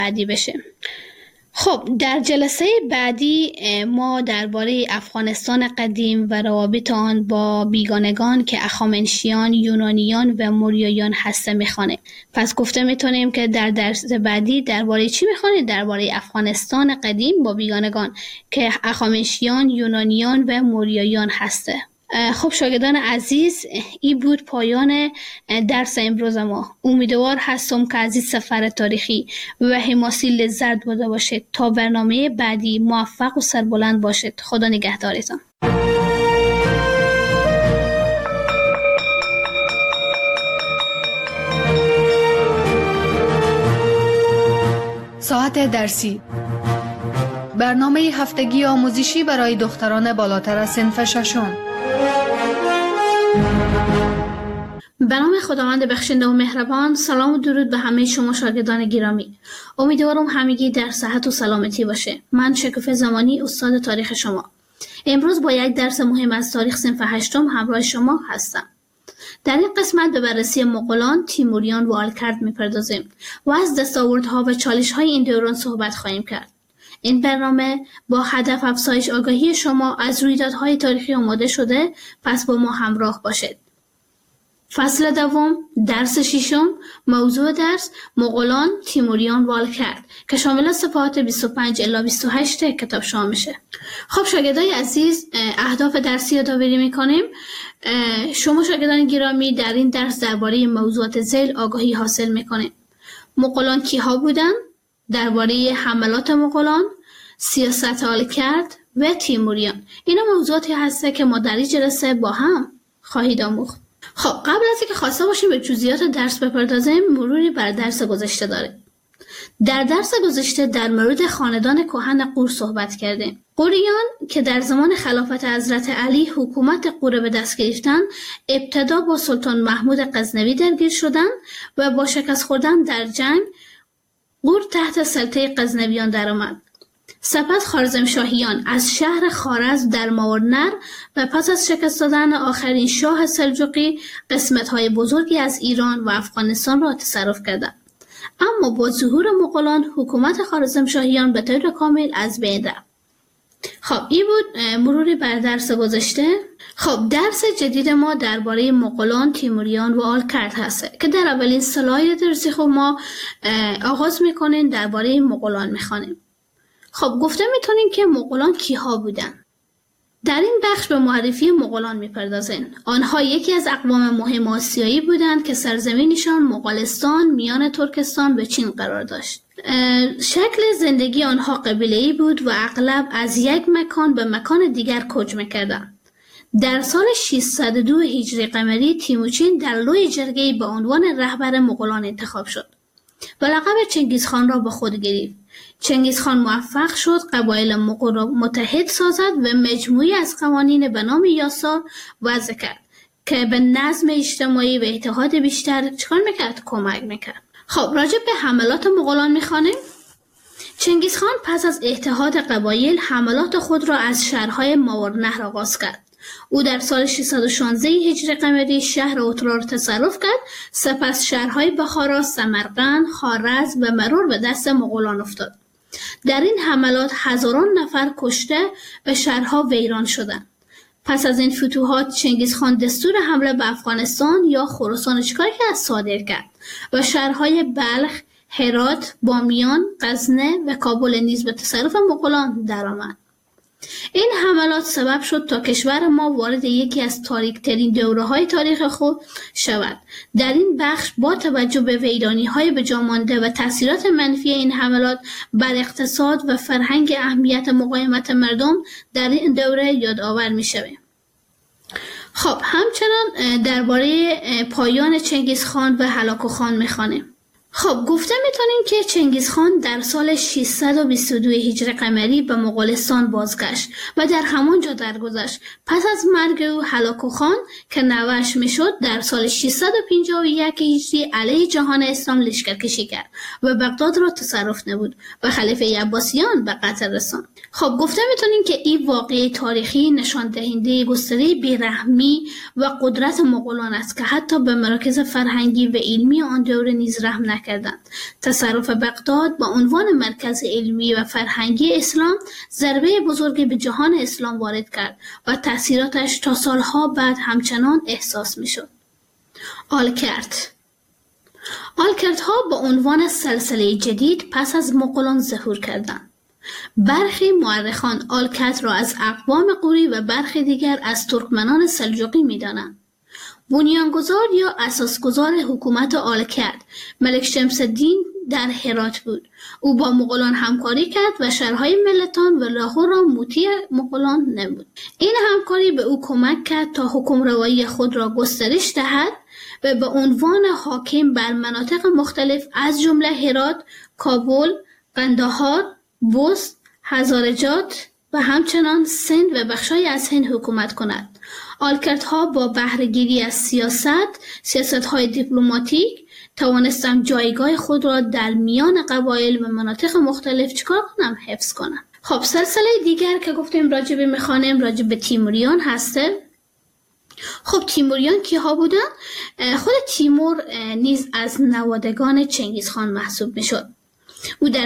بعدی بشه. خب در جلسه بعدی ما درباره افغانستان قدیم و روابط آن با بیگانگان که اخامنشیان، یونانیان و موریایان هسته میخوانیم. پس گفته میتونیم که در درس بعدی درباره چی میخوانیم؟ درباره افغانستان قدیم با بیگانگان که اخامنشیان، یونانیان و موریایان هسته. خب شاگردان عزیز، این بود پایان درس امروز ما. امیدوار هستم که از این سفر تاریخی و حماسی لذت برده باشید. تا برنامه بعدی موفق و سربلند باشید. خدا نگهدارتان. ساعت درسی، برنامه هفتگی آموزشی برای دختران بالاتر از صنف ششم. به نام خداوند بخشنده و مهربان. سلام و درود به همه شما شاگردان گرامی. امیدوارم همگی در صحت و سلامتی باشه. من شکوفه زمانی، استاد تاریخ شما. امروز با یک درس مهم از تاریخ صنف هشتم همراه شما هستم. در این قسمت به بررسی مغولان، تیموریان و آلکرد میپردازیم و از دستاوردها و چالش‌های این دوران صحبت خواهیم کرد. این برنامه با هدف افزایش آگاهی شما از رویدادهای تاریخی آماده شده، پس با ما همراه باشید. فصل دوم، درس ششم، موضوع درس مغولان، تیموریان و آلکرد که شامل صفحات 25 الی 28 کتاب شما میشه. خب شاگردای عزیز، اهداف درسی یادآوری میکنیم. شما شاگردان گرامی در این درس درباره موضوعات ذیل آگاهی حاصل میکنیم. مغولان کیها بودن؟ درباره حملات مغولان، سیاست آلکرد و تیموریان. اینا موضوعاتی هسته که ما در این جلسه با هم خواهید آموخت. خب قبل از اینکه خواسته باشیم به جزئیات درس بپردازیم، مروری بر درس گذشته داریم. در درس گذشته در مورد خاندان کهن غور صحبت کردیم. غوریان که در زمان خلافت حضرت علی حکومت غور به دست گرفتن، ابتدا با سلطان محمود غزنوی درگیر شدند و با شکست خوردن در جنگ غور تحت سلطه غزنویان درآمد. سپس خوارزمشاهیان از شهر خوارزم در ماورنر و پس از شکست دادن آخرین شاه سلجوقی قسمت‌های بزرگی از ایران و افغانستان را تصرف کردند. اما با ظهور مغولان حکومت خوارزمشاهیان به طور کامل از بین رفت. خب این بود مروری بر درس گذشته. خب درس جدید ما درباره مغولان، تیموریان و آلکرد هست که در اولین سلاید درسی خود ما آغاز میکنیم درباره مغولان میخوانیم. خب گفته میتونیم که مغولان کیها بودن. در این بخش به معرفی مغولان میپردازیم. آنها یکی از اقوام مهم آسیایی بودند که سرزمینشان مغولستان میان ترکستان و چین قرار داشت. شکل زندگی آنها قبیله‌ای بود و اغلب از یک مکان به مکان دیگر کوچ میکردند. در سال 602 هجری قمری تیموچین در لوی جرگه‌ای به عنوان رهبر مغولان انتخاب شد و لقب چنگیزخان را به خود گرفت. چنگیزخان موفق شد قبایل مغول را متحد سازد و مجموعی از قوانین به نام یاسا وضع کرد که به نظم اجتماعی و اتحاد بیشتر چکار میکرد؟ کمک میکرد. خب راجع به حملات مغولان میخوانیم. چنگیزخان پس از اتحاد قبایل حملات خود را از شهرهای ماورنهر آغاز کرد. او در سال 616 هجری قمری شهر اترار را تصرف کرد. سپس شهرهای بخارا، سمرقند، خوارزم و مرور به دست مغولان افتاد. در این حملات هزاران نفر کشته و شهرها ویران شدند. پس از این فتوحات چنگیزخان دستور حمله به افغانستان یا خراسان چیکار کرد؟ صادر کرد و شهرهای بلخ، هرات، بامیان، غزنه و کابل نیز به تصرف مغولان درآمد. این حملات سبب شد تا کشور ما وارد یکی از تاریک‌ترین دوره‌های تاریخ خود شود. در این بخش با توجه به ویرانی‌های به جا مانده و تأثیرات منفی این حملات بر اقتصاد و فرهنگ اهمیت مقاومت مردم در این دوره یادآور می‌شویم. خب همچنان درباره پایان چنگیزخان و هلاکوخان می‌خوانیم. خب گفته میتونیم که چنگیزخان در سال 622 هجری قمری به مغولستان بازگشت و در همانجا درگذشت. پس از مرگ او هلاکوخان که نوه‌اش میشد در سال 651 هجری علیه جهان اسلام لشکرکشی کرد و بغداد را تصرف نمود و خلیفه عباسیان به قتل رساند. خب گفته میتونیم که این واقعه تاریخی نشان دهنده گستره بیرحمی و قدرت مغولان است که حتی به مراکز فرهنگی و علمی آن دوره نیز رحم نکرد. مطرح کردند. تصرف بغداد با عنوان مرکز علمی و فرهنگی اسلام ضربه بزرگی به جهان اسلام وارد کرد و تأثیراتش تا سالها بعد همچنان احساس می‌شد. آلکردها با عنوان سلسله جدید پس از مغولان ظهور کردند. برخی مورخان آلکرد را از اقوام غوری و برخی دیگر از ترکمنان سلجوقی می‌دانند. بنیانگذار یا اساسگذار حکومت آلکرد ملک شمس الدین در هرات بود. او با مغولان همکاری کرد و شهرهای ملتان و لاهور را مطیع مغولان نمود. این همکاری به او کمک کرد تا حکمروایی خود را گسترش دهد و به عنوان حاکم بر مناطق مختلف از جمله هرات، کابل، قندهار، بست، هزارجات و همچنان سند و بخشای از هند حکومت کند. آلکردها با بهره‌گیری از سیاست‌های دیپلماتیک توانستند جایگاه خود را در میان قبایل و مناطق مختلف حفظ کنند. خب سلسله دیگر که گفتیم راجع به تیموریان هسته. خب تیموریان کیها بودن؟ خود تیمور نیز از نوادگان چنگیزخان محسوب میشد. او در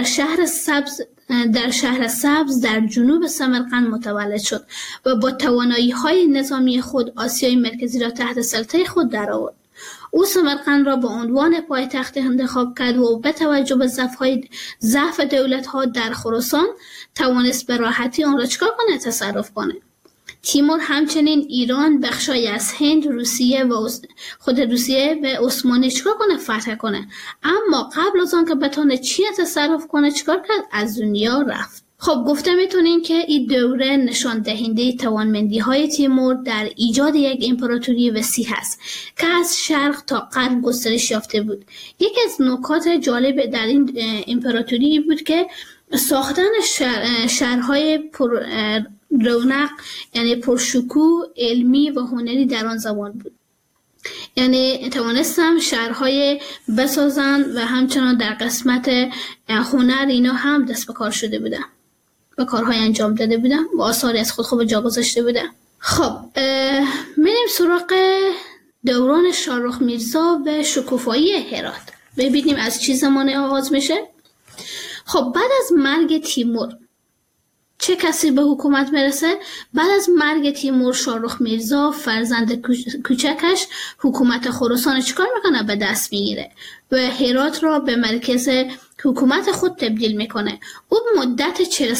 شهر سبز در جنوب سمرقند متولد شد و با توانایی‌های نظامی خود آسیای مرکزی را تحت سلطه خود درآورد. او سمرقند را به عنوان پایتخت انتخاب کرد و به توجه به ضعف دولت‌ها در خراسان توانست به راحتی آن را تصرف کنه. تیمور همچنین ایران، بخشای از هند، روسیه و عثمانی فتح کنه. اما قبل از آن که بتونه چین تصرف کنه چیکار کرد؟ از دنیا رفت. خب گفته میتونین که این دوره نشان دهنده توانمندی‌های تیمور در ایجاد یک امپراتوری وسیع است که از شرق تا غرب گسترش یافته بود. یکی از نکات جالب در این امپراتوری بود که ساختن شهرهای پر رونق، یعنی پرشکوه علمی و هنری در آن زمان بود. یعنی توانستم شهرهای بسازن و همچنان در قسمت هنر اینا هم دست به کار شده بودن، به کارهای انجام داده بودن و آثاری از خود جا گذاشته بودن. خب میریم سراغ دوران شاهرخ میرزا و شکوفایی هرات. ببینیم از چی زمانه آغاز میشه. خب بعد از مرگ تیمور چه کسی به حکومت میرسه؟ بعد از مرگ تیمور شاهرخ میرزا فرزند کوچکش حکومت خراسان چیکار میکنه؟ به دست میگیره و هرات را به مرکز حکومت خود تبدیل میکنه. او مدت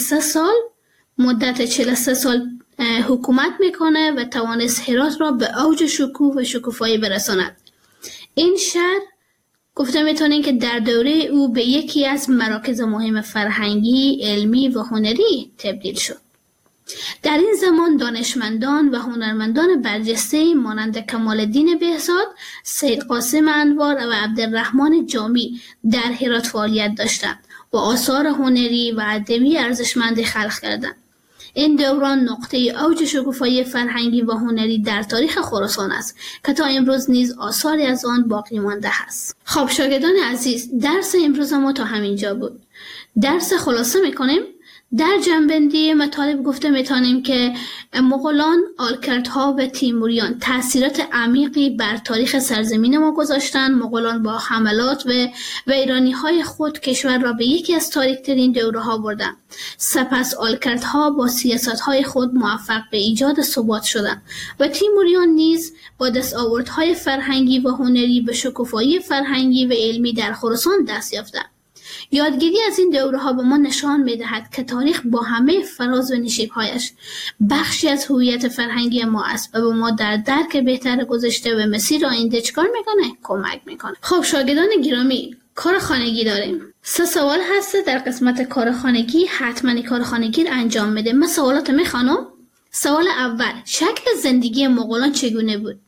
43 سال حکومت میکنه و توانست هرات را به اوج شکوه و شکوفایی برساند. این شهر گفته میتونین که در دوره او به یکی از مراکز مهم فرهنگی، علمی و هنری تبدیل شد. در این زمان دانشمندان و هنرمندان برجسته مانند کمال الدین بهزاد، سید قاسم انوار و عبدالرحمن جامی در هرات فعالیت داشتند و آثار هنری و ادبی ارزشمندی خلق کردند. این دوران نقطه اوج شکوفایی فرهنگی و هنری در تاریخ خراسان است که تا امروز نیز آثاری از آن باقی مانده است. خب شاگردان عزیز، درس امروز ما تا همینجا بود. درس خلاصه میکنیم. در جنبندی مطالب گفته میتونیم که مغولان، آلکردها و تیموریان تأثیرات عمیقی بر تاریخ سرزمین ما گذاشتند. مغولان با حملات و ویرانی‌های خود کشور را به یکی از تاریک‌ترین دوره‌ها بردند. سپس آلکردها با سیاست‌های خود موفق به ایجاد ثبات شدند و تیموریان نیز با دستاوردهای فرهنگی و هنری به شکوفایی فرهنگی و علمی در خراسان دست یافتند. یادگیری از این دوره‌ها به ما نشان می‌دهد که تاریخ با همه فراز و نشیب‌هایش بخشی از هویت فرهنگی ما است و به ما در درک بهتر گذشته و مسیر آینده چیکار می‌کنه؟ کمک می‌کنه. خب شاگردان گرامی، کار خانگی داریم. 3 سوال هست در قسمت کار خانگی. حتما کار خانگی رو انجام بده. من سوالات می‌خوانم. سوال اول، شکل زندگی مغولان چگونه بود؟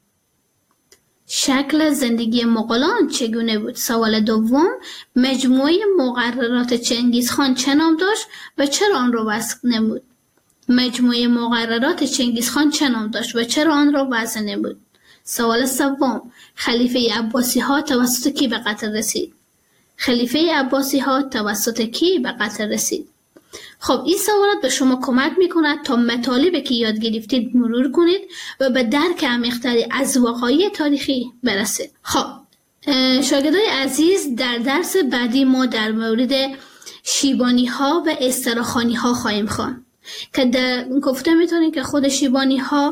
شکل زندگی مغولان چگونه بود؟ سوال دوم، مجموعه مقررات چنگیزخان چه نام داشت و چرا آن را وضع نمود؟ مجموعه مقررات چنگیزخان چه نام داشت و چرا آن را وضع نمود؟ سوال سوم، خلیفه عباسی ها توسط کی به قتل رسید؟ خلیفه عباسی ها توسط کی به قتل رسید؟ خب این سوالات به شما کمک میکند تا مطالبی که یاد گرفتید مرور کنید و به درک عمیق‌تری از وقایع تاریخی برسید. خب شاگردای عزیز، در درس بعدی ما در مورد شیبانی ها و استراخانی ها خواهیم خواند که گفته میتونیم که خود شیبانی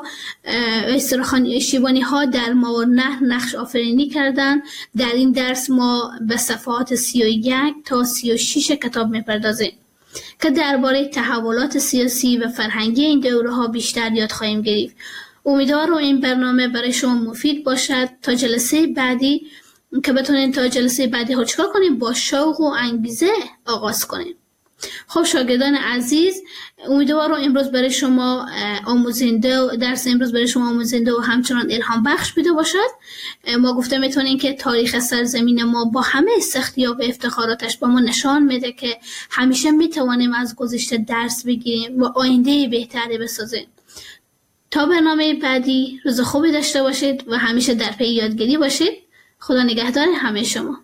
ها در ما و نقش آفرینی کردن. در این درس ما به صفحات 31 تا 36 کتاب میپردازیم که درباره تحولات سیاسی و فرهنگی این دوره ها بیشتر یاد خواهیم گرفت. امیدوارم این برنامه برای شما مفید باشد تا جلسه بعدی که بتونین تا جلسه بعدی ها چکار کنیم؟ با شوق و انگیزه آغاز کنیم. خب شاگردان عزیز، امیدوارم امروز برای شما درس امروز برای شما آموزنده و همچنان الهام بخش بوده باشد. ما گفته میتونیم که تاریخ سرزمین ما با همه سختی‌ها و افتخاراتش به ما نشان میده که همیشه میتوانیم از گذشته درس بگیریم و آینده بهتری بسازیم. تا برنامه بعدی روز خوبی داشته باشید و همیشه در پی یادگیری باشید. خدا نگهدار همه شما.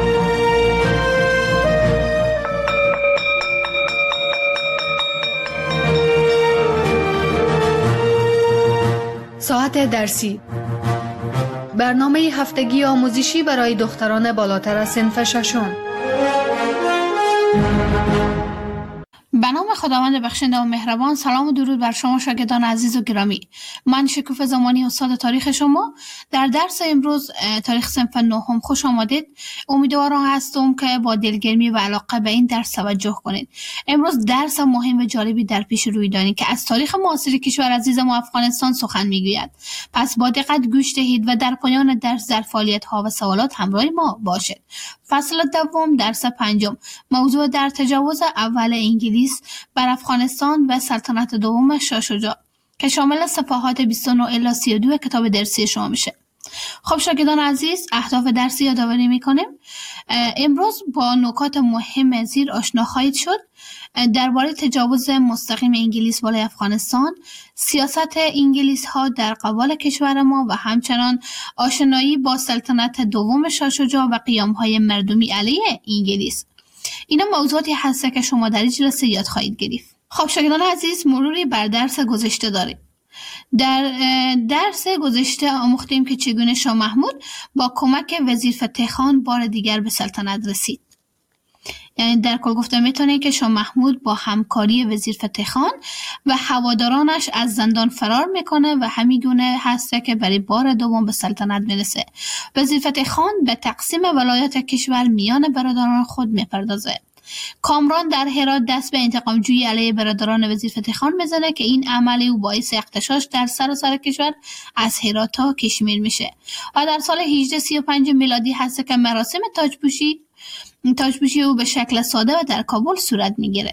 ساعت درسی، برنامه هفتگی آموزشی برای دختران بالاتر از صنف ششم. به نام خداوند بخشنده و مهربان. سلام و درود بر شما شاگردان عزیز و گرامی. من شکوفه زمانی، استاد تاریخ شما. در درس امروز تاریخ صنف نهم خوش آمدید. امیدوارم هستم که با دلگرمی و علاقه به این درس توجه کنید. امروز درس مهم و جالبی در پیش روی دارید که از تاریخ معاصر کشور عزیز ما افغانستان سخن میگوید. پس با دقت گوش دهید و در پایان درس در فعالیت ها و سوالات همراه ما باشید. فصل دوم، درس پنجم، موضوع در تجاوز اول انگلیس بر افغانستان و سلطنت دوم شاه شجاع که شامل صفحات 29 الی 32 کتاب درسی شما میشه. خب شاگردان عزیز، اهداف درسی یادآوری میکنیم. امروز با نکات مهم زیر آشنا خواهید شد. درباره تجاوز مستقیم انگلیس بالای افغانستان، سیاست انگلیس ها در قبال کشور ما و همچنان آشنایی با سلطنت دوم شاه شجاع و قیام های مردمی علیه انگلیس. اینا موضوعاتی هست که شما در این جلسه یاد خواهید گرفت. خب شاگردان عزیز، مروری بر درس گذشته داریم. در درس گذشته آموختیم که چگونه شاه محمود با کمک وزیر فتح خان بار دیگر به سلطنت رسید. یعنی در کل گفته میتونه که شاه محمود با همکاری وزیر فتح خان و هوادارانش از زندان فرار میکنه و همیگونه هسته که برای بار دوم به سلطنت میرسه. وزیر فتح خان به تقسیم ولایت کشور میان برادران خود میپردازه. کامران در هرات دست به انتقام جویی علیه برادران وزیر فتح خان میزنه که این عمل او باعث اغتشاش در سراسر کشور از هرات تا کشمیر میشه و در سال 1835 میلادی هست که مراسم تاجپوشی او به شکل ساده و در کابل صورت میگیره.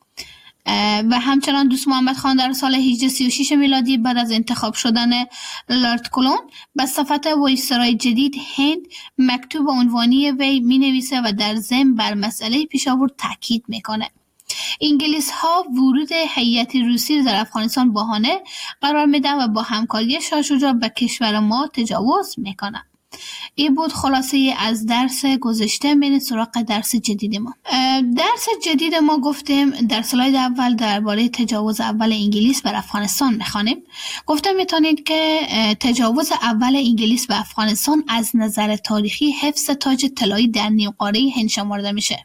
و همچنان دوست محمد خان در سال 1836 میلادی بعد از انتخاب شدن لارد کلون به صفت وایسرای جدید هند مکتوب عنوانی وی می نویسه و در ضمن بر مسئله پیشاورد تاکید میکنه. انگلیس ها ورود هیئت روسی در افغانستان بهانه قرار میدن و با همکاری شاه شجاع به کشور ما تجاوز میکنن. این بود خلاصه از درس گذشته. میریم سراغ درس جدید ما. درس جدید ما گفتیم در سلاید اول درباره تجاوز اول انگلیس بر افغانستان میخوانیم. گفتم میتونید که تجاوز اول انگلیس به افغانستان از نظر تاریخی حفظ تاج طلایی در نیمقاره هند شمرده میشه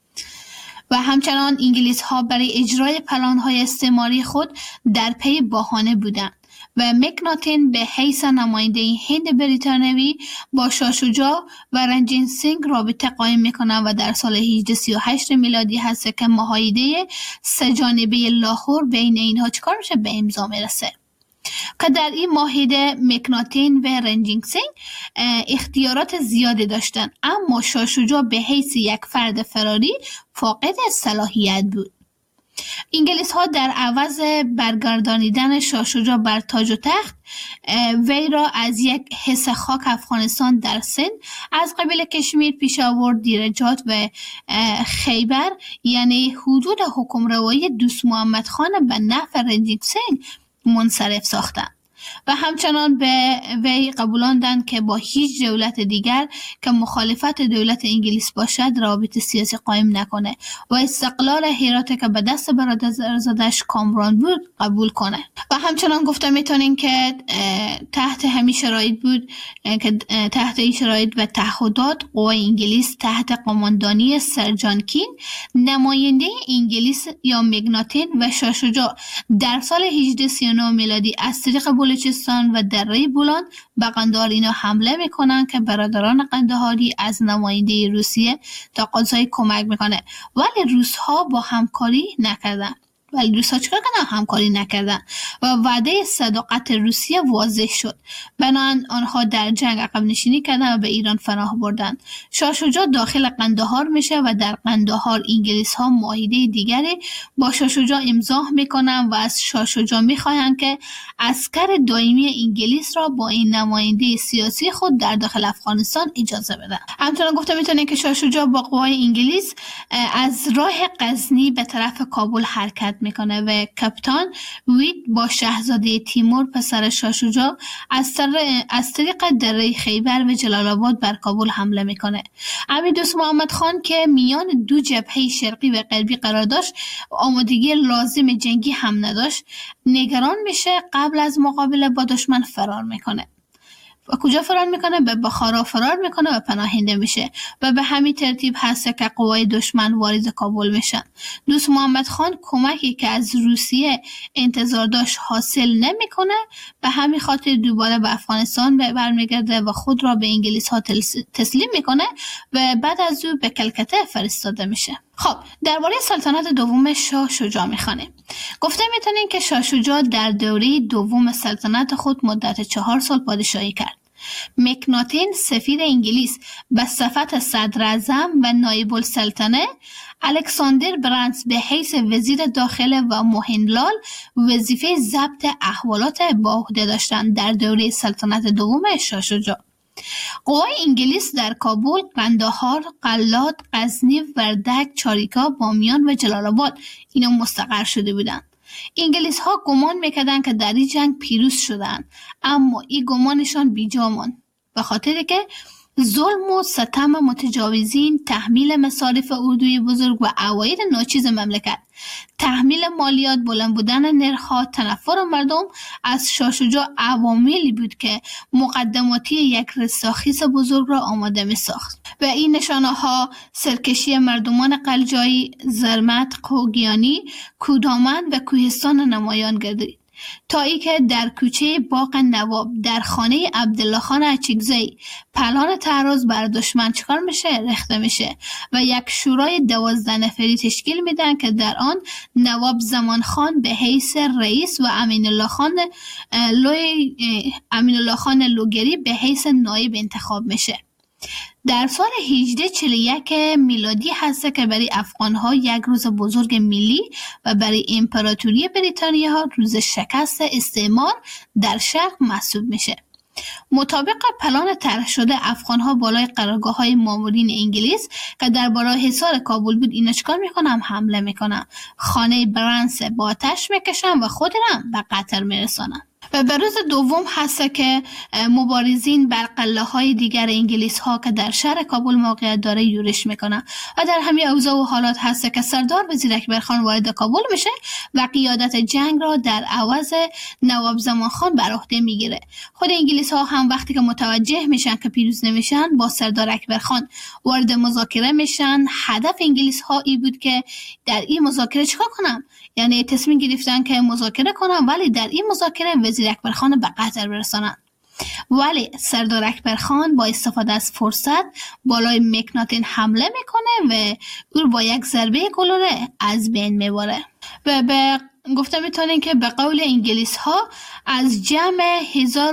و همچنان انگلیس ها برای اجرای پلان های استعماری خود در پی بهانه بودند و مکناتن به حیث نماینده هند بریتانیایی با شاه شجاع و رنجیت سینگ رابطه قائم میکنند و در سال 1838 میلادی هست که معاهده سه جانبه لاهور بین اینها چکار میشه؟ به امضا میرسه که در این معاهده مکناتن و رنجیت سینگ اختیارات زیادی داشتند، اما شاه شجاع به حیث یک فرد فراری فاقد صلاحیت بود. انگلیس ها در عوض برگردانیدن شاه شجاع بر تاج و تخت وی را از یک حصه خاک افغانستان در سند از قبیل کشمیر، پیشاور، دیرجات و خیبر یعنی حدود حکمروایی دوست محمد خان به نفع رنجیت سینگ منصرف ساختند. و همچنان به وی قبولاندند که با هیچ دولت دیگر که مخالفت دولت انگلیس باشد رابطه سیاسی قایم نکنه و استقلال هرات که به دست برادرزادش کامران بود قبول کنه. و همچنان گفته میتونیم که تحت همین شرایط بود که تحت این شرایط و تعهدات قوای انگلیس تحت قماندانی سر جان کین نماینده انگلیس یا مکناتین و شاه شجاع در سال 1839 میلادی از طریق بلوچستان و دره بولان به قندهار اینا حمله میکنن که برادران قندهاری از نماینده روسیه تقاضای کمک میکنه، ولی روس‌ها با همکاری نکردن. چیکار کردن؟ همکاری نکردن و وعده صداقت روسیه واضح شد. بنابراین آنها در جنگ عقب نشینی کردن و به ایران پناه بردن. شاه شجاع داخل قندهار میشه و در قندهار انگلیس ها معاهده دیگری با شاه شجاع امضا میکنن و از شاه شجاع میخواهند که عسکر دائمی انگلیس را با این نماینده سیاسی خود در داخل افغانستان اجازه بدن. همچنان گفته میتونه که شاه شجاع با قوای انگلیس از راه غزنی به طرف کابل حرکت میکنه و کاپیتان وید با شاهزاده تیمور پسر شاه شجاع از طریق دره خیبر و جلال آباد بر کابل حمله میکنه. امیر دوست محمد خان که میان دو جبهه شرقی و غربی قرار داشت، آمادگی لازم جنگی هم نداشت، نگران میشه، قبل از مقابله با دشمن فرار میکنه. و کجا فرار میکنه؟ به بخارا فرار میکنه و پناهنده میشه و به همین ترتیب هست که قوای دشمن وارد کابل میشن. دوست محمد خان کمکی که از روسیه انتظار داشت حاصل نمیکنه، به همین خاطر دوباره به افغانستان برمیگرده و خود را به انگلیس ها تسلیم میکنه و بعد از او به کلکته فرستاده میشه. خب درباره سلطنت دوم شاه شجاع میخوانیم. گفته میتونیم که شاه شجاع در دوره دوم سلطنت خود مدت 4 سال پادشاهی کرد. مکناتین سفیر انگلیس به صفت صدر اعظم و نایب السلطنه، الکساندر برانس به حیث وزیر داخله و موهنلال وظیفه ضبط احوالات با عهده داشتند در دوره سلطنت دوم شاه شجاع. قوای انگلیس در کابل، قندهار، قلات، غزنی، وردک، چاریکا، بامیان و جلال آباد اینا مستقر شده بودند. انگلیس ها گمان میکردند که در این جنگ پیروز شدند، اما این گمانشان بیجا ماند، به خاطر که ظلم و ستم متجاوزین، تحمیل مصارف اردوی بزرگ و عواید ناچیز مملکت، تحمیل مالیات، بلند بودن نرخ‌ها، تنفر مردم از شاه شجاع عواملی بود که مقدماتی یک رستاخیز بزرگ را آماده می ساخت. و این نشانه ها سرکشی مردمان قلجایی، زرمت، خوگیانی، کودامن و کوهستان نمایان گردید، تا ای که در کوچه باغ نواب در خانه عبدالله خان اچکزئی پلان تعرض بر دشمن چکار میشه؟ رخته میشه و یک شورای 12 نفری تشکیل میدن که در آن نواب زمان خان به حیث رئیس و امین الله خان لوگری به حیث نایب انتخاب میشه. در سال 1841 میلادی هست که برای افغان‌ها یک روز بزرگ ملی و برای امپراتوری بریتانیا ها روز شکست استعمار در شرق محسوب میشه. مطابق پلان طرح شده افغان‌ها بالای قرارگاه‌های مامورین انگلیس که در بالای حصار کابل بود اینا چیکار میکنن؟ حمله میکنن، خانه برانس با آتش میکشن و خود را به قتل میرسانن. و به روز دوم هست که مبارزین بر قلعه‌های دیگر انگلیس ها که در شهر کابل موقعیت داره یورش میکنن و در همین اوضاع و حالات هست که سردار وزیر اکبر خان وارد کابل میشه و قیادت جنگ را در عوض نواب زمان خان بر عهده میگیره. خود انگلیس ها هم وقتی که متوجه میشن که پیروز نمیشن با سردار اکبر خان وارد مذاکره میشن. هدف انگلیس ها ای بود که در این مذاکره چیکار کنن؟ یعنی تصمیم گرفتن که مذاکره کنن، ولی در این مذاکره وزیر اکبر خان به قتل برسانن. ولی سردار اکبر خان با استفاده از فرصت بالای مکناتین حمله میکنه و او با یک ضربه گلوله از بین میبره. و به گفته میتونین که به قول انگلیس ها از جمع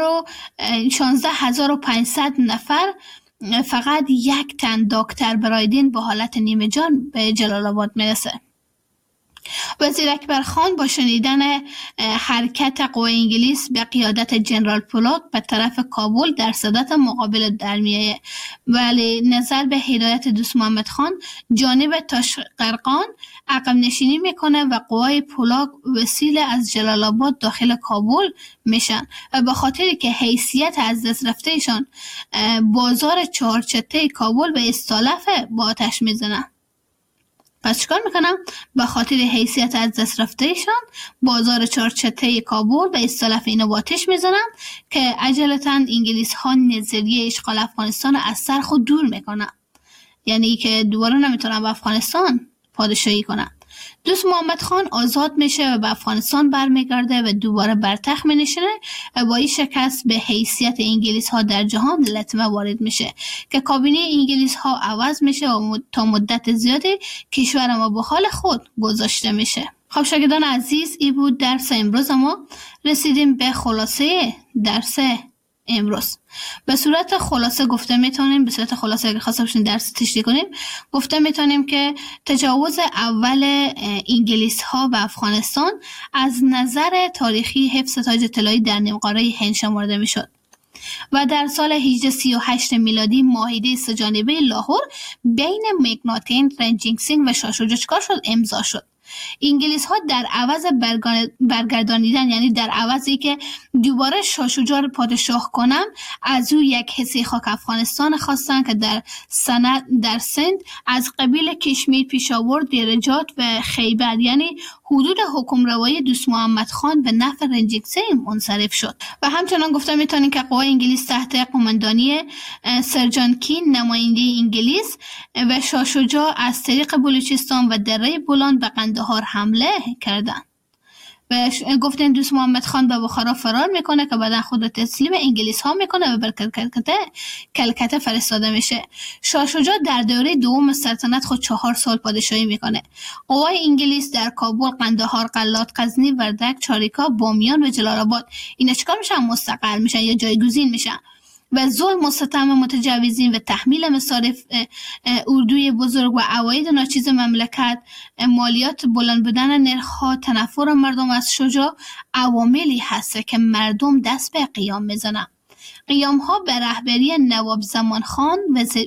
16500 نفر فقط یک تن دکتر برایدین با حالت نیمه جان به جلال آباد میرسه. وزیر اکبر خان با شنیدن حرکت قوای انگلیس به قیادت جنرال پولاک به طرف کابل در صدت مقابل در میایه، ولی نظر به هدایت دوست محمد خان جانب تاشقرقان عقب نشینی میکنه و قوای پولاک وسیله از جلال آباد داخل کابل میشن و به خاطری که حیثیت از دست رفتهشان بازار چهارچته کابل به استالف با آتش میزنن. پس چیکار میکنم؟ به خاطر حیثیت از دست رفتهشان بازار چهارچته کابل به استالف اینو با آتش میزنن که عجلتاً انگلیس ها نظریه اشغال افغانستان از سر خود دور میکنن، یعنی که دوباره نمیتونن به افغانستان پادشاهی کنن. دوست محمد خان آزاد میشه و به افغانستان برمیگرده و دوباره بر تخت مینشینه و با این شکست به حیثیت انگلیس ها در جهان لطمه وارد میشه که کابینه انگلیس ها عوض میشه و تا مدت زیادی کشور ما به حال خود گذاشته میشه. خب شاگردان عزیز، این بود درس امروز. ما رسیدیم به خلاصه درس امروز. به صورت خلاصه گفته میتونیم، به صورت خلاصه اگه خواسته باشین درس تشریح کنیم، گفته میتونیم که تجاوز اول انگلیس ها به افغانستان از نظر تاریخی حفظ تاج طلایی در نیمقاره هند شمرده میشد و در سال 1838 میلادی معاهده سه‌جانبه لاهور بین مکناتن، رنجینگ سینگ و شاه شجاع چیکار شد؟ امضا شد. انگلیس ها در عوض برگردانیدن، یعنی در عوضی که دوباره شاه شجاع رو پادشاه کنن، از او یک حصه خاک افغانستان خواستن که در سند از قبیل کشمیر، پیشاور، دیرجات و خیبر، یعنی حدود حکمروایی دوست محمد خان به نفع رنجینگ سینگ منصرف شد. و همچنان گفته میتونیم که قوای انگلیس تحت قماندانی سر جان کین، نماینده انگلیس، و شاه شجاع از طریق بلوچستان و دره بولان به قندهار حمله کردند. و گفتن دوست محمد خان به بخارا فرار میکنه که بعدا خود رو تسلیم انگلیس ها میکنه و بر کلکته فرستاده میشه. شاه شجاع در دوره دوم سلطنت خود 4 سال پادشاهی میکنه. قوای انگلیس در کابل، قندهار، قلات، غزنی، وردک، چاریکا، بامیان و جلال آباد اینا چیکار میشن؟ مستقر میشن یا جایگزین میشن و ظلم و ستم متجاوزین و تحمیل مصارف اردوی بزرگ و عواید ناچیز مملکت، مالیات بلند بودن نرخ‌ها، تنفر مردم از شجاع عواملی هست که مردم دست به قیام میزنن. قیام ها به رهبری نواب زمان خان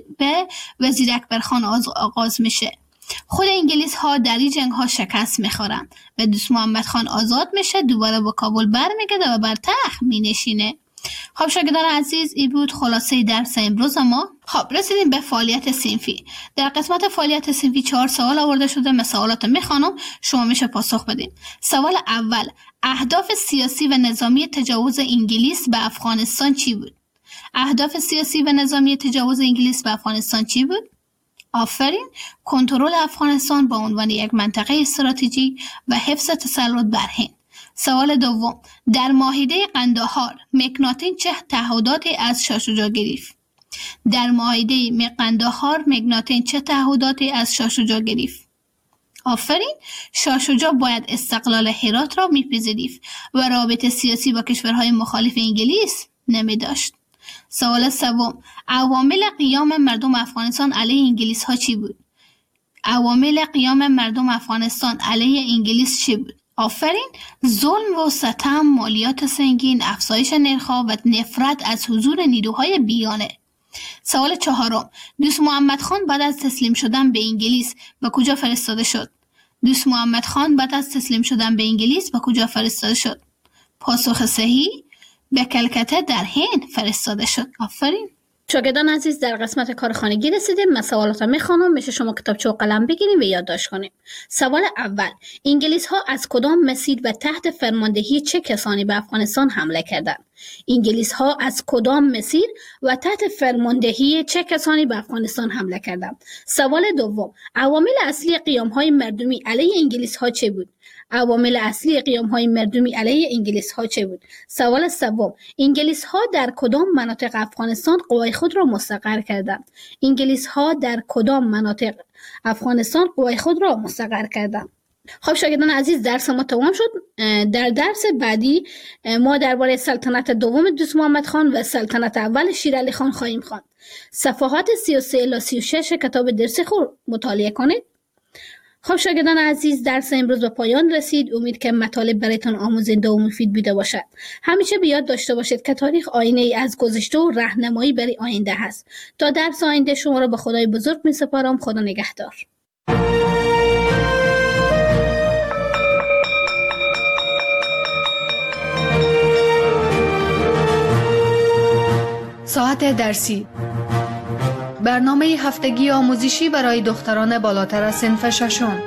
و وزیر اکبر خان آغاز میشه. خود انگلیس ها در این جنگ ها شکست میخورن و دوست محمد خان آزاد میشه، دوباره به کابل برمیگرده و بر تخت مینشینه. خب شاگردان عزیز، این بود خلاصه درس امروز ما. خب رسیدیم به فعالیت صنفی. در قسمت فعالیت صنفی 4 سوال آورده شده. من سوالات میخوانم، شما میشه پاسخ بدین. سوال اول: اهداف سیاسی و نظامی تجاوز انگلیس به افغانستان چی بود؟ اهداف سیاسی و نظامی تجاوز انگلیس به افغانستان چی بود؟ آفرین، کنترل افغانستان با عنوان یک منطقه استراتژیک و حفظ تسلط بر هند. سوال دوم: در معاهده قندهار مکناتن چه تعهداتی از شاه شجاع گرفت؟ در معاهده قندهار مکناتن چه تعهداتی از شاه شجاع گرفت؟ آفرین، شاه شجاع باید استقلال هرات را میپذیرفت و رابطه سیاسی با کشورهای مخالف انگلیس نمیداشت. سوال سوم: عوامل قیام مردم افغانستان علیه انگلیس ها چی بود؟ عوامل قیام مردم افغانستان علیه انگلیس چی بود؟ آفرین، ظلم و ستم، مالیات سنگین، افزایش نرخ‌ها و نفرت از حضور نیروهای بیگانه. سوال چهارم: دوست محمد خان بعد از تسلیم شدن به انگلیس به کجا فرستاده شد؟ دوست محمد خان بعد از تسلیم شدن به انگلیس به کجا فرستاده شد؟ پاسخ صحیح: به کلکته در هند فرستاده شد. آفرین. شاگردان عزیز، در قسمت کار خانگی رسیدیم. من سوالات میخوانم، میشه شما کتابچه و قلم بگیریم و یادداشت کنیم. سوال اول: انگلیس ها از کدام مسیر و تحت فرماندهی چه کسانی به افغانستان حمله کردند؟ انگلیس ها از کدام مسیر و تحت فرماندهی چه کسانی به افغانستان حمله کردند؟ سوال دوم: عوامل اصلی قیام های مردمی علیه انگلیس ها چه بود؟ عوامل اصلی قیام های مردمی علیه انگلیس ها چه بود؟ سوال سوم: انگلیس ها در کدام مناطق افغانستان قوای خود را مستقر کردند؟ انگلیس ها در کدام مناطق افغانستان قوای خود را مستقر کردند؟ خب شاگردان عزیز، درس ما تمام شد. در درس بعدی ما درباره سلطنت دوم دوست محمد خان و سلطنت اول شیرعلی خان خواهیم خواند. صفحات 33 الی 36 کتاب درسی خود مطالعه کنید. خب شاگردان عزیز، درس امروز به پایان رسید. امید که مطالب برایتان آموزنده و مفید بوده باشد. همیشه به یاد داشته باشید که تاریخ آینه ای از گذشته و راهنمایی برای آینده هست. تا درس آینده شما را به خدای بزرگ می سپارم. خدا نگهدار. ساعت درسی، برنامه هفتگی آموزشی برای دختران بالاتر از صنف ششم.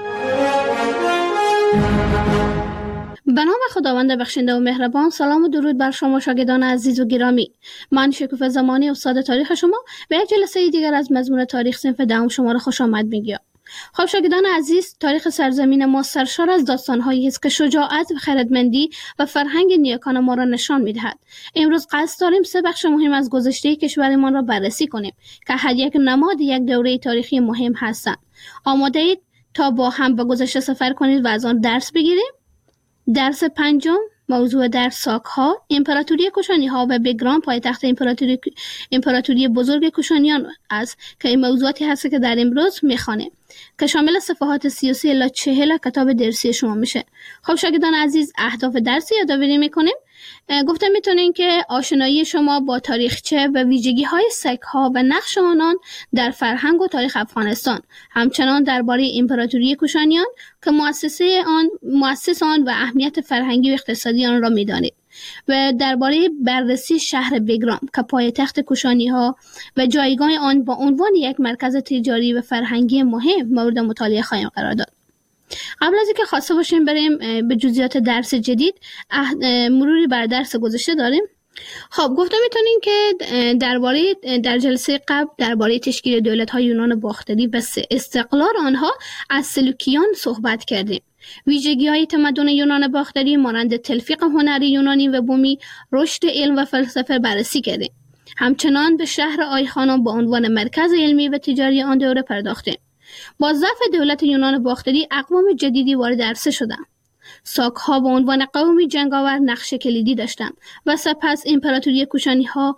به نام خداوند بخشنده و مهربان. سلام و درود بر شما شاگردان عزیز و گرامی. من شکوفه زمانی، استاد تاریخ شما، به یک جلسه دیگر از مضمون تاریخ صنف دهم شما را خوش آمد میگم. خب شاگردان عزیز، تاریخ سرزمین ما سرشار از داستان‌هایی است که شجاعت و خردمندی و فرهنگ نیاکان ما را نشان می‌دهد. امروز قصد داریم 3 بخش مهم از گذشته کشورمان را بررسی کنیم که هر یک نماد یک دوره تاریخی مهم هستند. آماده اید تا با هم به گذشته سفر کنید و از آن درس بگیریم؟ درس پنجم، موضوع درس ساک‌ها، امپراتوری کوشانی‌ها و بگرام، پایتخت امپراتوری بزرگ کوشانیان است که این موضوعاتی هست که در امروز می‌خوانیم که شامل صفحات 33 الی 40 کتاب درسی شما میشه. خب شاگردان عزیز، اهداف درسی یادآوری می‌کنیم. گفتم میتونین که آشنایی شما با تاریخچه و ویژگی‌های سک‌ها و نقش آنان در فرهنگ و تاریخ افغانستان، همچنان درباره امپراتوری کوشانیان که مؤسس آن و اهمیت فرهنگی و اقتصادی آن را میدانید، و درباره بررسی شهر بگرام که پایتخت کوشانی‌ها و جایگاه آن با عنوان یک مرکز تجاری و فرهنگی مهم مورد مطالعه خواهیم قرار داد. قبل از اینکه خواسته باشیم بریم به جزئیات درس جدید، مروری بر درس گذشته داریم. خب گفتم میتونین که در جلسه قبل درباره تشکیل دولت‌های یونان باختری و استقلال آنها از سلوکیان صحبت کردیم. ویژگی‌های تمدن یونان باختری مانند تلفیق هنری یونانی و بومی، رشد علم و فلسفه بررسی کردیم. همچنان به شهر آیخانان به عنوان مرکز علمی و تجاری آن دوره پرداختیم. با ضعف دولت یونان باختری اقوام جدیدی وارد عرصه شدند. ساک‌ها به عنوان قومی جنگاور نقش کلیدی داشتند و سپس امپراتوری کوشانی‌ها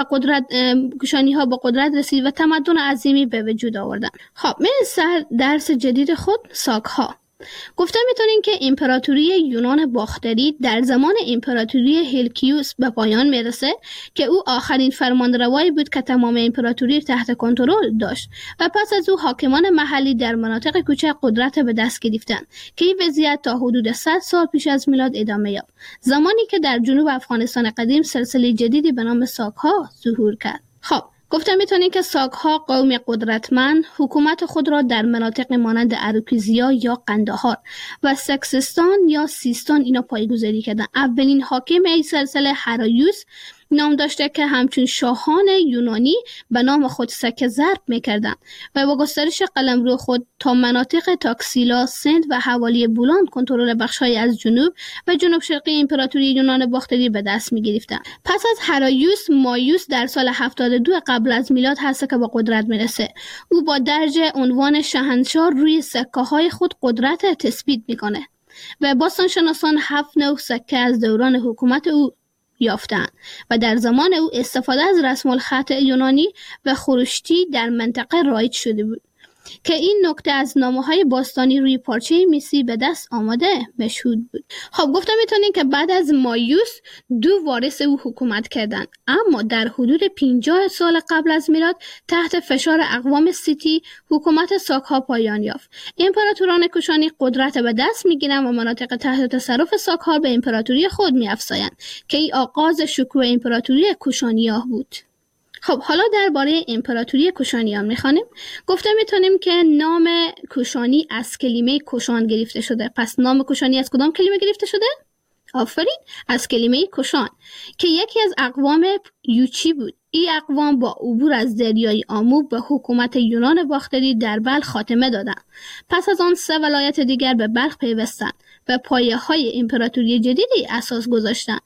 با قدرت رسید و تمدن عظیمی به وجود آوردند. خب درس جدید خود، ساک‌ها. گفتم میتونین که امپراتوری یونان باختری در زمان امپراتوری هلکیوس به پایان میرسه که او آخرین فرمانروایی بود که تمام امپراتوری تحت کنترل داشت و پس از او حاکمان محلی در مناطق کوچک قدرت به دست گرفتند که این وضعیت تا حدود 100 سال پیش از میلاد ادامه یافت، زمانی که در جنوب افغانستان قدیم سلسله جدیدی به نام ساک‌ها ظهور کرد. خب گفتم میتونین که ساک‌ها قوم قدرتمند حکومت خود را در مناطق مانند اروکیزیا یا قندهار و سکسستان یا سیستان اینا پایه‌گذاری کردند. اولین حاکم این سلسله هرایوس نام داشته که همچون شاهان یونانی به نام خود سکه ضرب میکردند و با گسترش قلمرو خود تا مناطق تاکسیلا، سند و حوالی بولان کنترل بخش‌های از جنوب و جنوب شرقی امپراتوری یونان باختری به دست می‌گرفتند. پس از هرایوس، مایوس در سال 72 قبل از میلاد هست که با قدرت میرسه. او با درج عنوان شاهنشاه روی سکه‌های خود قدرت تثبیت میکنه و باستانشناسان 7 نوع سکه از دوران حکومت او یافتند و در زمان او استفاده از رسم الخط یونانی و خروشتی در منطقه رایج شده بود که این نکته از نامه‌های باستانی روی پارچه میسی به دست آمده مشهود بود. خب گفتم میتونین که بعد از مایوس 2 وارث او حکومت کردند، اما در حدود 50 سال قبل از میلاد تحت فشار اقوام سیتی حکومت ساک‌ها پایان یافت. امپراتوران کوشانی قدرت به دست میگیرند و مناطق تحت تصرف ساک‌ها به امپراتوری خود میافزایند که این آغاز شکوه امپراتوری کوشانیان بود. خب حالا درباره امپراتوری کوشانیان میخوانیم. گفتم میتونیم که نام کوشانی از کلمه کوشان گرفته شده. پس نام کوشانی از کدام کلمه گرفته شده؟ آفرین، از کلمه کوشان که یکی از اقوام یوچی بود. این اقوام با عبور از دریای آمو به حکومت یونان باختری در بلخ خاتمه دادند. پس از آن 3 ولایت دیگر به بلخ پیوستند و پایه‌های امپراتوری جدیدی اساس گذاشتند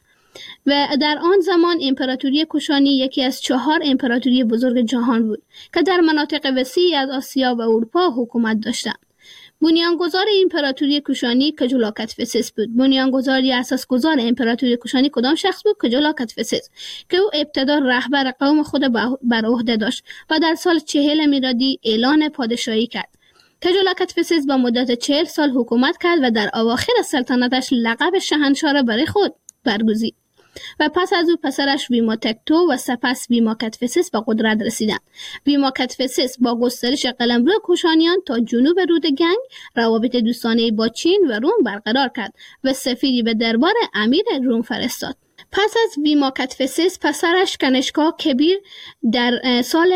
و در آن زمان امپراتوری کوشانی یکی از 4 امپراتوری بزرگ جهان بود که در مناطق وسیعی از آسیا و اروپا حکومت داشتند. بنیانگذار امپراتوری کوشانی کجولا کدفسس بود. بنیانگذاری اساسگذار امپراتوری کوشانی کدام شخص بود؟ کجولا کدفسس که او ابتدا رهبر قوم خود بر عهده داشت و در سال 40 میلادی اعلان پادشاهی کرد کجولا کتفسیس با مدت 40 سال حکومت کرد و در اواخر سلطنتش لقب شاهنشاه را برای خود برگزید و پس از او پسرش ویما تکتو و سپس ویما کتفسیس به قدرت رسیدند. ویما کتفسیس با گسترش قلمرو کوشانیان تا جنوب رود گنگ روابط دوستانه با چین و روم برقرار کرد و سفیری به دربار امیر روم فرستاد. پس از ویما کتفسیس پسرش کنشکا کبیر در سال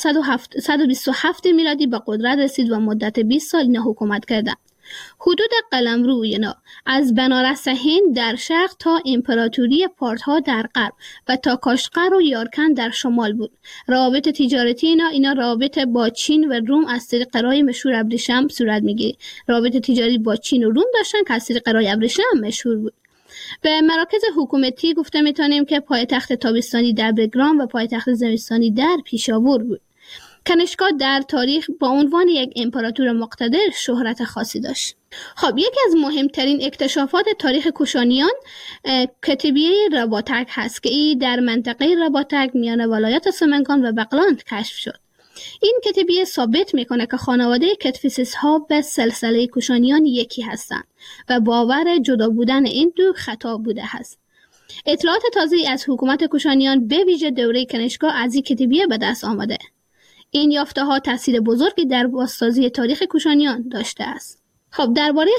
127 میلادی به قدرت رسید و مدت 20 سال اینا حکومت کردند. حدود قلمرو اینا از بنارس هند در شرق تا امپراتوری پارتها در غرب و تا کاشغر و یارکند در شمال بود. روابط تجارتی اینا روابط با چین و روم از طریق راه مشهور ابریشم صورت میگیره. روابط تجاری با چین و روم داشتن که از طریق راه ابریشم مشهور بود. به مراکز حکومتی گفته میتونیم که پایتخت تابستانی در بگرام و پایتخت زمستانی در پیشاور بود. کنشکا در تاریخ با عنوان یک امپراتور مقتدر شهرت خاصی داشت. خب یکی از مهمترین اکتشافات تاریخ کوشانیان کتیبه رباطک هست که ای در منطقه رباطک میان ولایت سمنگان و بغلان کشف شد. این کتیبه ثابت میکنه که خانواده کتفسیس ها به سلسله کوشانیان یکی هستند و باور جدا بودن این دو خطا بوده است. اطلاعات تازه از حکومت کوشانیان به ویژه دوره کنشکا از این کتیبه به دست آمده. این یافته ها تاثیر بزرگی در بازسازی تاریخ کوشانیان داشته است. خب درباره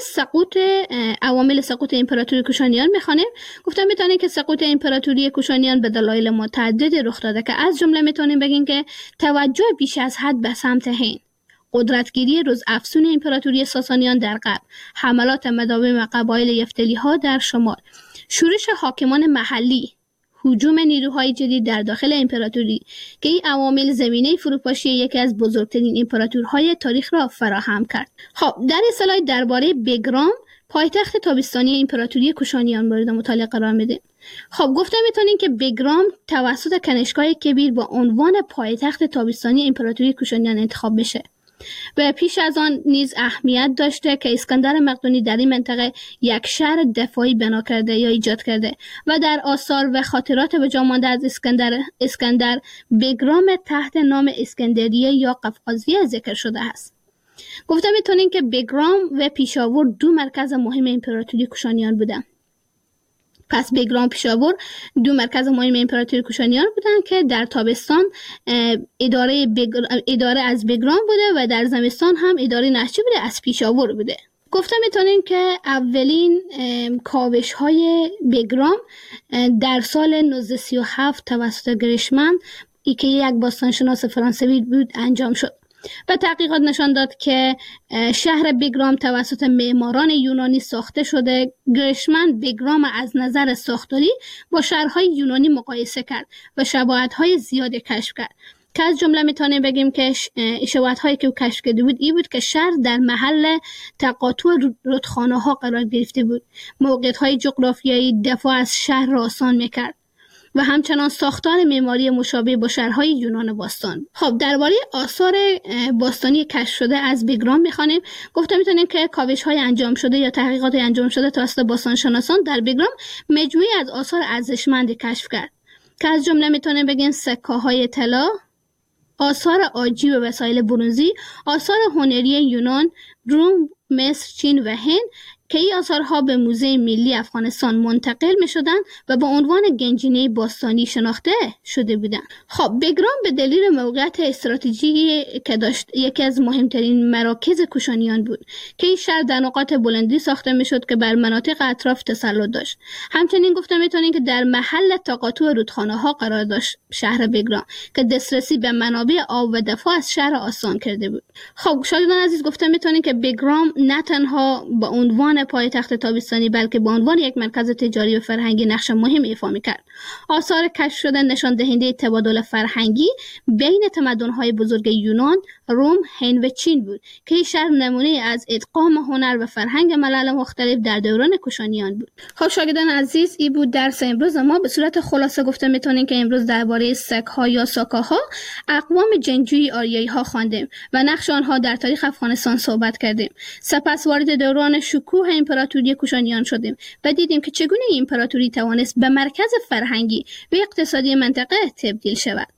عوامل سقوط امپراتوری کوشانیان میخوانیم. گفتم میتونیم که سقوط امپراتوری کوشانیان به دلایل متعدد رخ داده که از جمله میتونیم بگیم که توجه بیش از حد به سمت هند، قدرتگیری روزافزون امپراتوری ساسانیان در غرب، حملات مداوم قبایل یفتلی ها در شمال، شورش حاکمان محلی، هجوم نیروهای جدید در داخل امپراتوری که این عوامل زمینه فروپاشی یکی از بزرگترین امپراتورهای تاریخ را فراهم کرد. خب در اصطلاح درباره بگرام پایتخت تابستانی امپراتوری کوشانیان مورد مطالعه قرار میده. خب گفته میتونیم که بگرام توسط کنشکای کبیر با عنوان پایتخت تابستانی امپراتوری کوشانیان انتخاب بشه و پیش از آن نیز اهمیت داشته که اسکندر مقدونی در این منطقه یک شهر دفاعی بنا کرده یا ایجاد کرده و در آثار و خاطرات به جا مانده از اسکندر بگرام تحت نام اسکندریه یا قفقازیه ذکر شده است. گفته میتونیم که بگرام و پیشاور دو مرکز مهم امپراتوری کوشانیان بودند. پس بگرام پیشاور دو مرکز مهم امپراتوری کوشانیان بودند که در تابستان اداره از بگرام بوده و در زمستان هم اداره نهچی بوده از پیشاور بوده. گفته میتونیم که اولین کاوش های بگرام در سال 1937 توسط گریشمن که یک باستانشناس فرانسوی بود انجام شد و تحقیقات نشان داد که شهر بگرام توسط معماران یونانی ساخته شده. گریشمن بگرام از نظر ساختاری با شهرهای یونانی مقایسه کرد و شباهت‌های زیادی کشف کرد که از جمله میتونیم بگیم که شباهت‌هایی که او کشف کرده بود این بود که شهر در محل تقاطع رودخانه‌ها قرار گرفته بود. موقعیت‌های جغرافیایی دفاع از شهر را آسان میکرد و همچنان ساختار معماری مشابه با شهرهای یونان باستان. خب درباره آثار باستانی کشف شده از بگرام میخوانیم. گفته میتونیم که کاوش‌های انجام شده یا تحقیقات انجام شده توسط باستانشناسان در بگرام مجموعی از آثار ارزشمندی کشف کرد که از جمله میتونیم بگیم سکه‌های طلا، آثار عاجی و وسایل برنزی، آثار هنری یونان، روم، مصر، چین و هند که این آثارها به موزه ملی افغانستان منتقل می شدن و با عنوان گنجینه باستانی شناخته شده بودند. خب بگرام به دلیل موقعیت استراتژیکی که داشت یکی از مهمترین مراکز کوشانیان بود که این شهر در نقاط بلندی ساخته می شد که بر مناطق اطراف تسلط داشت. همچنین گفته می تونیم که در محل تقاطع رودخانه ها قرار داشت شهر بگرام که دسترسی به منابع آب و دفاع از شهر آسان کرده بود. خب شاگردان عزیز گفته می تونیم که بگرام نه تنها با عنوان پایتخت تابستانی بلکه به عنوان یک مرکز تجاری و فرهنگی نقش مهم ایفا می‌کرد. آثار کشف شده نشان دهنده تبادل فرهنگی بین تمدن‌های بزرگ یونان، روم، هند و چین بود که این شهر نمونه از ادغام هنر و فرهنگ ملل مختلف در دوران کوشانیان بود. خب شاگردان عزیز این بود درس امروز ما. به صورت خلاصه گفته میتونیم که امروز درباره سک‌ها یا ساکاها اقوام جنگجوی آریایی‌ها خواندیم و نقش آنها در تاریخ افغانستان صحبت کردیم. سپس وارد دوران شکوه امپراتوری کوشانیان شدیم و دیدیم که چگونه این امپراتوری توانست به مرکز فرهنگی و اقتصادی منطقه تبدیل شود.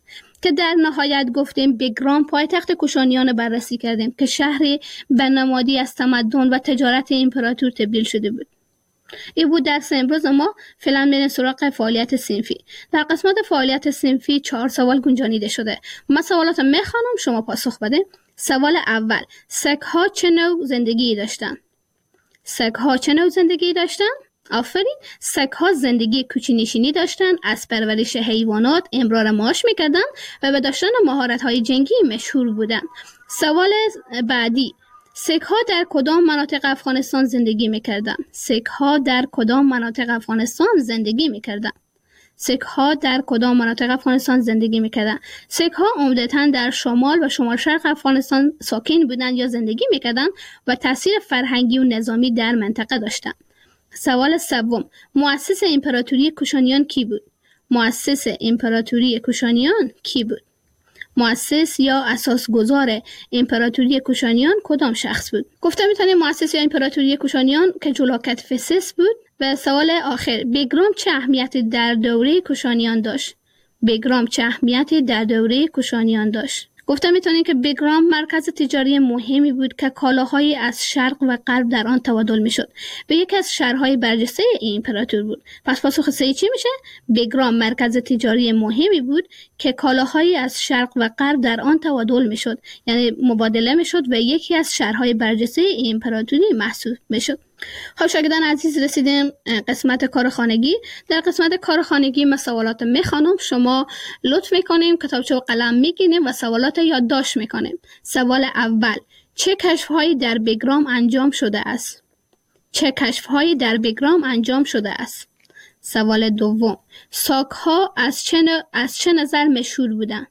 که در نهایت گفتیم بگرام پایتخت کوشانیان بررسی کردیم که شهری بنمادی از تمدن و تجارت امپراتور تبدیل شده بود. این بود درس امروز ما. فعلا بریم سراغ فعالیت صنفی. در قسمت فعالیت صنفی 4 سوال گنجانیده شده. من سوالات میخوانم، شما پاسخ بده. سوال اول: سگ‌ها چه نوع زندگی داشتند؟ سگ‌ها چه نوع زندگی داشتند؟ آفرین. سگ‌ها زندگی کوچ‌نشینی داشتند، از پرورش حیوانات امرار معاش می‌کردند و به داشتن مهارت‌های جنگی مشهور بودند. سوال بعدی: سگ‌ها در کدام مناطق افغانستان زندگی می‌کردند؟ سگ‌ها در کدام مناطق افغانستان زندگی می‌کردند؟ سگ‌ها در کدام مناطق افغانستان زندگی می‌کردند؟ سگ‌ها عمدتاً در شمال و شمال شرق افغانستان ساکن بودند یا زندگی می‌کردند و تأثیر فرهنگی و نظامی در منطقه داشتند. سوال سوم: مؤسس امپراتوری کوشانیان کی بود؟ مؤسس امپراتوری کوشانیان کی بود؟ مؤسس یا اساسگذار امپراتوری کوشانیان کدام شخص بود؟ گفته میتونیم مؤسس یا امپراتوری کوشانیان که جولاکت فسس بود. و سوال آخر: بگرام چه اهمیتی در دوره کوشانیان داشت؟ بگرام چه اهمیتی در دوره کوشانیان داشت؟ گفته میتونیم که بگرام مرکز تجاری مهمی بود که کالاهایی از شرق و غرب در آن تبادل میشد. به یکی از شهرهای برجسته این امپراتور بود. پس پاسخ صحیح چی میشه؟ بگرام مرکز تجاری مهمی بود که کالاهایی از شرق و غرب در آن تبادل میشد، یعنی مبادله میشد و یکی از شهرهای برجسته این امپراتوری محسوب میشد. خب شاگردان عزیز، رسیدیم قسمت کارخانگی. در قسمت کارخانگی من سوالات میخوانم، شما لطف میکنیم کتابچه و قلم میگیریم و سوالات یادداشت میکنیم. سوال اول: چه کشف‌هایی در بگرام انجام شده است؟ چه کشف‌هایی در بگرام انجام شده است؟ سوال دوم: ساک‌ها از چه نظر مشهور بودند؟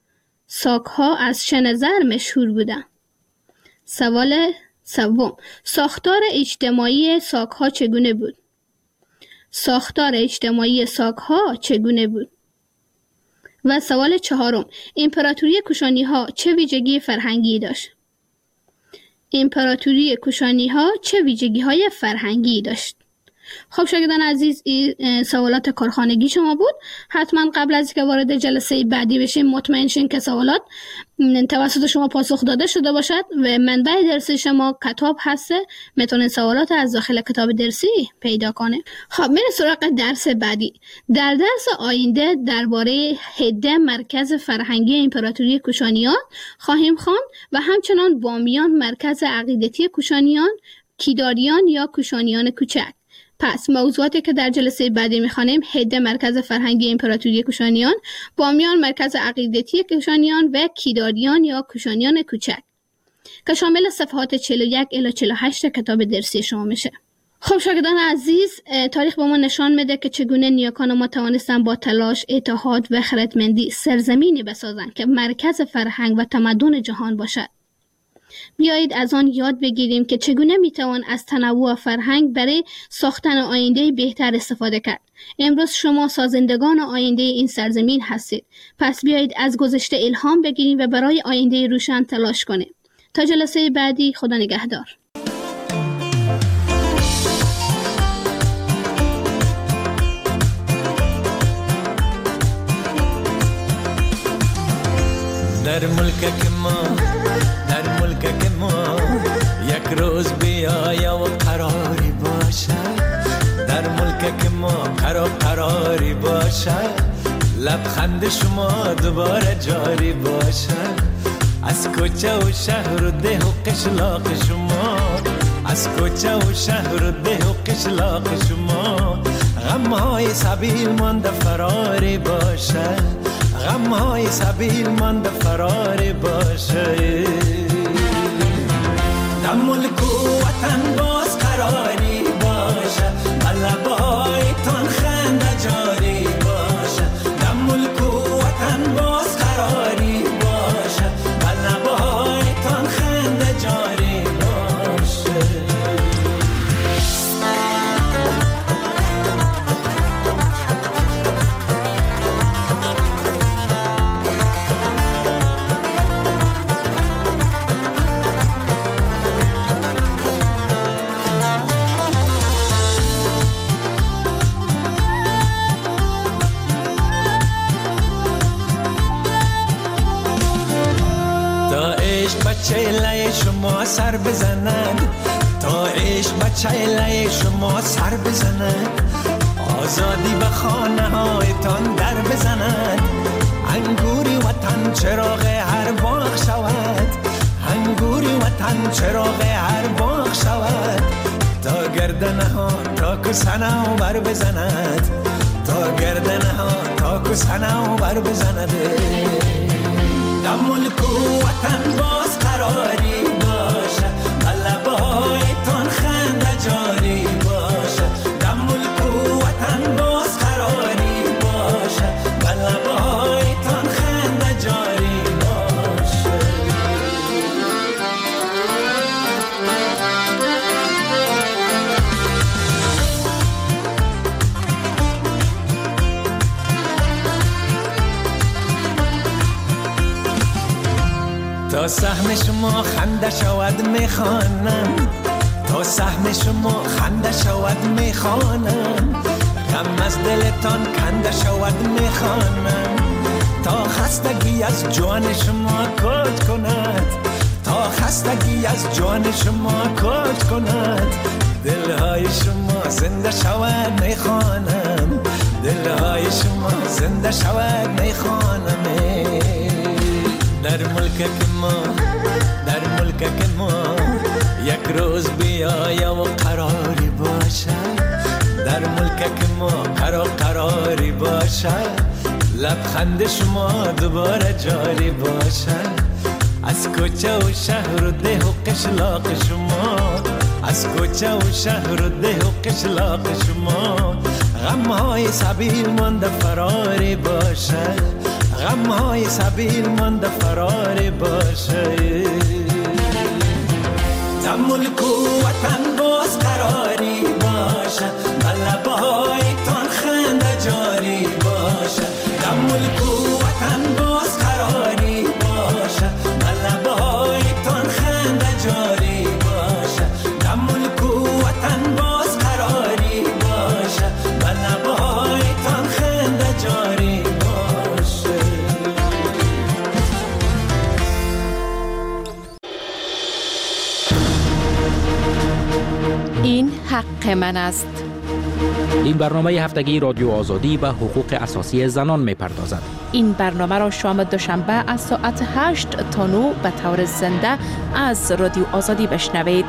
ساک‌ها از چه نظر مشهور بودند؟ سوال سوم: ساختار اجتماعی ساک‌ها چگونه بود؟ ساختار اجتماعی ساک‌ها چگونه بود؟ و سوال چهارم: امپراتوری کوشانی‌ها چه ویژگی فرهنگی داشت؟ امپراتوری کوشانی‌ها چه ویژگی‌های فرهنگی داشت؟ خب شاگردان عزیز، این سوالات کارخانگی شما بود. حتما قبل از اینکه وارد جلسه بعدی بشیم مطمئن شین که سوالات توسط شما پاسخ داده شده باشد و منبع درسی شما کتاب هسته، میتونین سوالات از داخل کتاب درسی پیدا کنه. خب میریم سراغ درس بعدی. در درس آینده درباره هده مرکز فرهنگی امپراتوری کوشانیان خواهیم خواند و همچنان بامیان مرکز عقیدتی کوشانیان، کیداریان یا کوشانیان کوچک. پس موضوعاتی که در جلسه بعدی میخوانیم: هده مرکز فرهنگی امپراتوری کوشانیان، بامیان مرکز عقیدتی کوشانیان و کیداریان یا کوشانیان کوچک که شامل صفحات 41 الی 48 کتاب درسی شما میشه. خب شاگردان عزیز، تاریخ به ما نشان میده که چگونه نیاکان ما توانستن با تلاش، اتحاد و خردمندی سرزمینی بسازند که مرکز فرهنگ و تمدن جهان باشد. بیایید از آن یاد بگیریم که چگونه میتوان از تنوع فرهنگ برای ساختن آینده بهتر استفاده کرد. امروز شما سازندگان آینده این سرزمین هستید. پس بیایید از گذشته الهام بگیریم و برای آینده روشن تلاش کنیم. تا جلسه بعدی، خدا نگهدار. در ملک ما یک روز بیاید و قراری باشد. در ملک ما قراری باشد. لبخند شما دوباره جاری باشد. از کوچه و شهر و ده و قشلاق شما، از کوچه و شهر و ده و قشلاق شما، غمهای سبیل مانده فراری باشد. غمهای سبیل مانده فراری باشه. در ملک و وطن باز قراری باشه. لبایتان خنده جاری باشه. در ملک و وطن باز قراری باشه. لبایتان خنده جاری باشه. بچه لای شما سر بزند، تا عشق بچه لای شما سر بزند، آزادی به خانه هایتان در بزند، انگوری وطن چراغ هر باغ شود، انگوری وطن چراغ هر باغ شود، تا گردنه ها تا کسنه و بر بزند، تا گردنه ها تا کسنه و بر بزند. در ملک و وطن باز قراری باشه، لبه هایتان خنده جاری باشه، در ملک و وطن باز قراری باشه، لبه هایتان خنده جاری باشه. تا سهم شما خنده شود میخوانم، تا سهم شما خنده شود میخوانم، غم از دلتان کنده شود میخوانم، تا خستگی از جان شما کج کند، تا خستگی از جان شما کج کند، دلهای شما زنده شود میخوانم، دلهای شما زنده شود میخوانم. در ملک ما، در ملک ما یک روز بیایم و قراری باشد، در ملک ما قراری باشد، لبخند شما دوباره جاری باشد، از کوچه و شهر و ده و قشلاق شما، از کوچه و شهر و ده و قشلاق شما، غمهای سبیل مانده فراری باشد، غمهای سبیل مانده فراری باشه. در ملک و وطن باز قراری باشه، لبه هایتان خنده جاری باشه، در ملک و وطن باز قراری باشه، لبه هایتان خنده جاری باشه، در ملک و وطن باز قراری باشه، لبه هایتان خنده جاری باشه. این حق من است. این برنامه هفتگی رادیو آزادی به حقوق اساسی زنان می‌پردازد. این برنامه را شام دوشنبه از ساعت 8 تا 9 به طور زنده از رادیو آزادی بشنوید.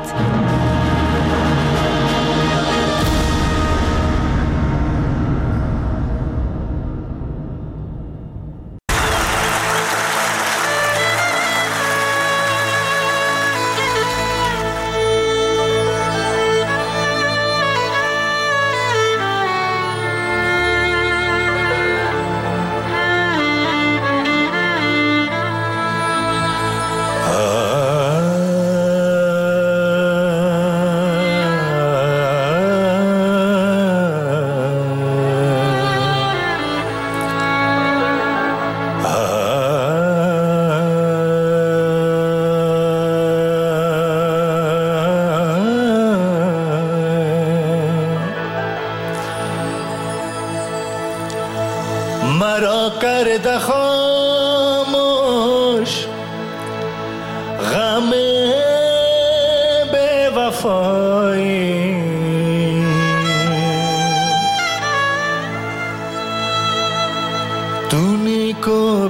مرا کرده خاموش غم بے وفایی، تو نیکو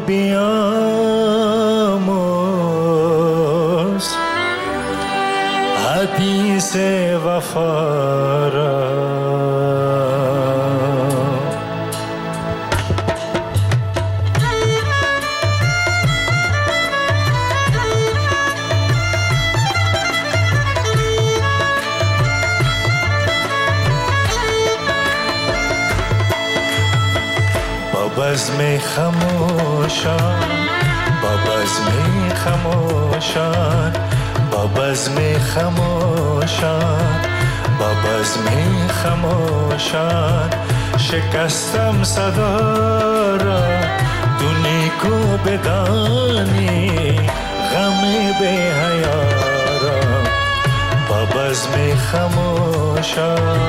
بیاموز حدیث وفا را. بزم خموشان، با بزم خموشان، با بزم خموشان، با بزم خموشان، شکستم صدا را تو نیکو بدانی غم بی حیا را. با بزم خموشان